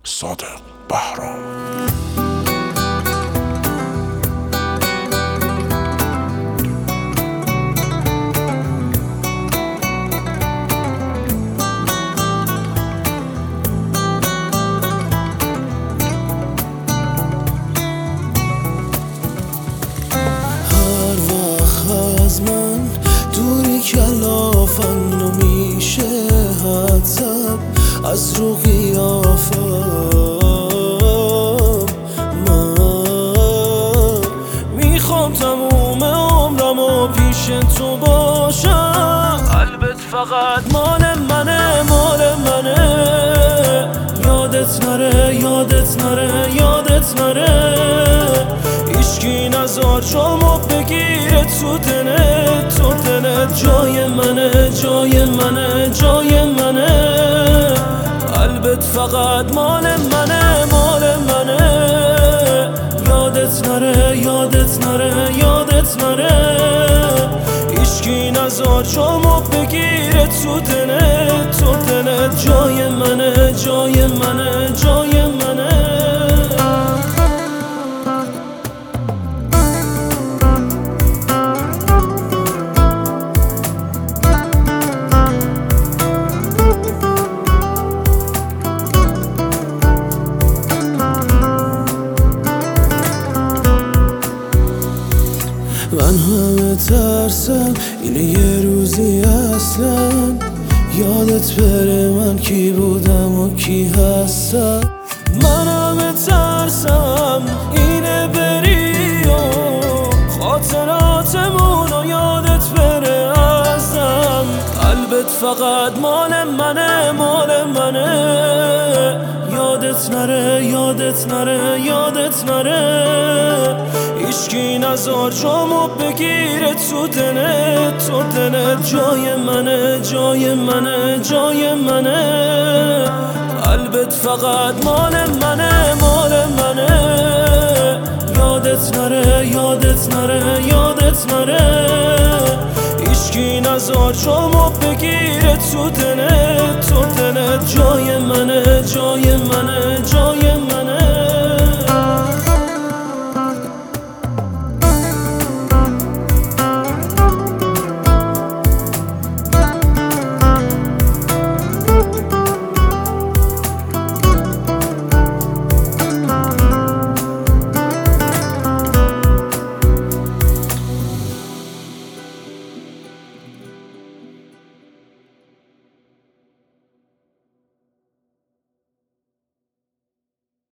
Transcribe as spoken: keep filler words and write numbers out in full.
صادق بهرام. از من دوری کلافن و میشه حدسم از رو قیافم. من میخوام تموم عمرم و پیش تو باشم، قلبت فقط مال منه مال منه. یادت نره یادت نره یادت نره، هیچکی نزار جامو بگیره تو دلت تو دلت. جای منه جای منه جای منه، قلبت فقط مال منه مال منه. یادت نره یادت نره یادت نره، هیچکی نزار جامو بگیره تو دلت تو دلت. جای منه جای منه جای منه. من همه ترسم اینه یه روزی اصلا یادت بره من کی بودم و کی هستم. من همه ترسم اینه بری و خاطراتمون و یادت بره ازم. قلبت فقط مال منه مال منه. یادت نره یادت نره یادت نره، هیچکی نزار جامو بگیره تو دلت تو دلت. جای منه جای منه جای منه، قلبت فقط مال منه مال منه. یادت نره یادت نره یادت نره، هیچکی نزار جامو بگیره تو دلت تو دلت. جای منه جای منه